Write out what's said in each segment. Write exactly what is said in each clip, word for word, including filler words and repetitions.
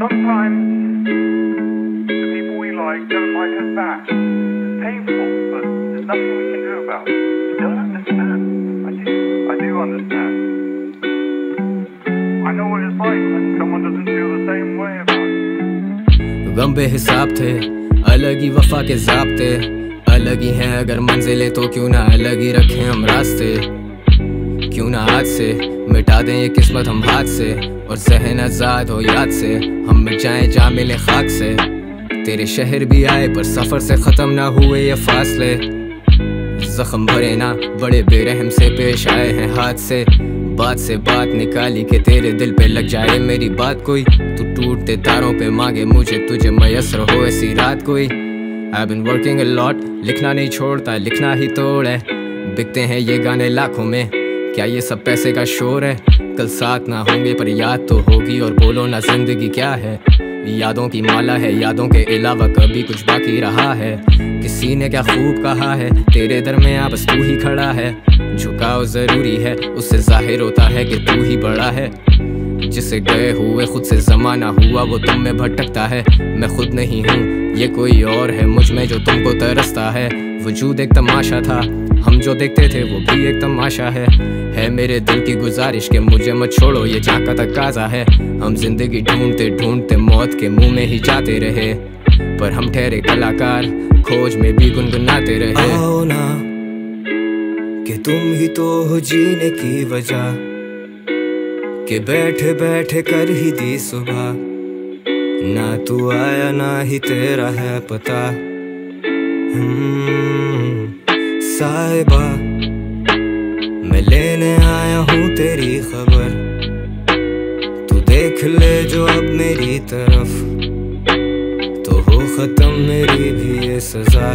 Sometimes the people we like don't like us back. It's painful, but there's nothing we can do about it. You don't understand. I do. I do understand. I know what it's like when someone doesn't feel the same way about you. गम बेहिसाब थे, अलग ही वफा के ज़ाब्ते, अलग ही हैं अगर मंजिलें तो क्यों ना अलग ही रखें हम रास्ते। क्यों ना आज से मिटा दें ये किस्मत हम हाथ से, और ज़हन आज़ाद हो याद से हम मिट जाएं जा मिले खाक से। तेरे शहर भी आए पर सफ़र से ख़त्म ना हुए ये फासले, ज़ख्म भरे ना बड़े बेरहम से पेश आए हैं हाथ से। बात से बात निकाली कि तेरे दिल पे लग जाए मेरी बात कोई, तू टूटते तारों पे मांगे मुझे तुझे मयसर हो ऐसी रात कोई। I've been working a lot, लिखना नहीं छोड़ता लिखना ही तोड़ है। बिकते हैं ये गाने लाखों में, क्या ये सब पैसे का शोर है। कल साथ ना होंगे पर याद तो होगी, और बोलो ना जिंदगी क्या है। यादों की माला है, यादों के अलावा कभी कुछ बाकी रहा है। किसी ने क्या खूब कहा है, तेरे दरमियां बस तू ही खड़ा है। झुकाव जरूरी है, उससे जाहिर होता है कि तू ही बड़ा है। जिसे गए हुए खुद से जमाना हुआ वो तुम में भटकता है। मैं खुद नहीं हूँ ये कोई और है, मुझ में जो तुमको तरसता है। वजूद एक तमाशा था, हम जो देखते थे वो भी एक तमाशा है। है मेरे दिल की गुजारिश के मुझे मत छोड़ो ये जहाँ का तकाजा है। हम जिंदगी ढूंढते ढूंढते मौत के मुंह में ही जाते रहे, पर हम ठहरे कलाकार खोज में भी गुनगुनाते रहे। आओ ना कि तुम ही तो हो जीने की वजह, कि बैठे बैठे कर ही दी सुबह। ना तू आया ना ही तेरा है पता। साहिबा मैं लेने आया हूँ तेरी खबर, तू देख ले जो अब मेरी तरफ, तो हो खत्म मेरी भी ये सजा।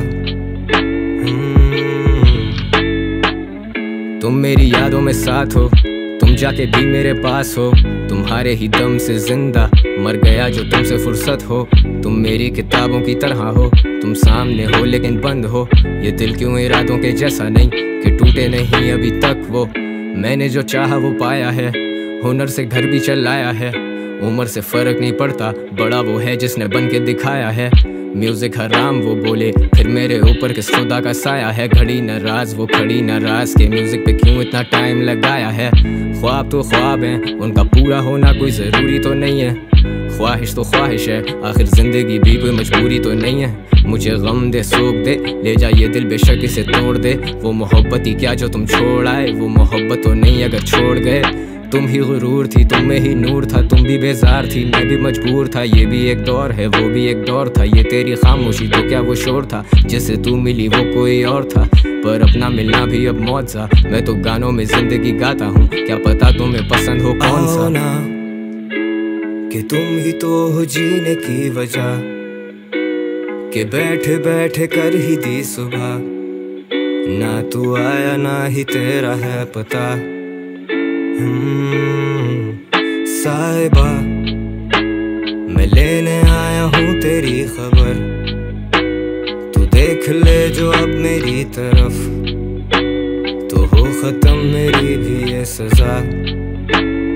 तुम मेरी यादों में साथ हो, तुम जाके भी मेरे पास हो। तुम्हारे ही दम से जिंदा मर गया जो तुमसे फुर्सत हो। तुम मेरी किताबों की तरह हो, तुम सामने हो लेकिन बंद हो। ये दिल क्यों इरादों के जैसा नहीं कि टूटे नहीं अभी तक वो। मैंने जो चाहा वो पाया है, हुनर से घर भी चलाया है। उम्र से फर्क नहीं पड़ता, बड़ा वो है जिसने बन के दिखाया है। म्यूजिक हराम वो बोले फिर मेरे ऊपर किस खुदा का साया है। घड़ी नाराज वो खड़ी नाराज के म्यूजिक पे क्यों इतना टाइम लगाया है। ख्वाब तो ख्वाब हैं, उनका पूरा होना कोई ज़रूरी तो नहीं है। ख्वाहिश तो ख्वाहिश है, आखिर ज़िंदगी भी कोई मजबूरी तो नहीं है। मुझे गम दे सोख दे, ले जा ये दिल बेशक इसे तोड़ दे। वो मोहब्बत ही क्या जो तुम छोड़ आए, वो मोहब्बत तो नहीं अगर छोड़ गए। तुम ही गुरूर थी, तुम में ही नूर था, तुम भी बेजार थी मैं भी मजबूर था। ये भी एक दौर है वो भी एक दौर था, ये तेरी खामोशी तो क्या वो शोर था। जिससे तू मिली वो कोई और था, पर अपना मिलना भी अब मौत सा। मैं तो गानों में जिंदगी गाता हूँ, क्या पता तुम्हें पसंद हो कौन सा। ना कि तुम ही तो हो जीने की वजह, कि बैठे बैठे कर ही दी सुबह। ना तू आया ना ही तेरा है पता। साहिबा मैं लेने आया हूँ तेरी खबर, तू देख ले जो अब मेरी तरफ, तो हो खत्म मेरी भी ये सजा।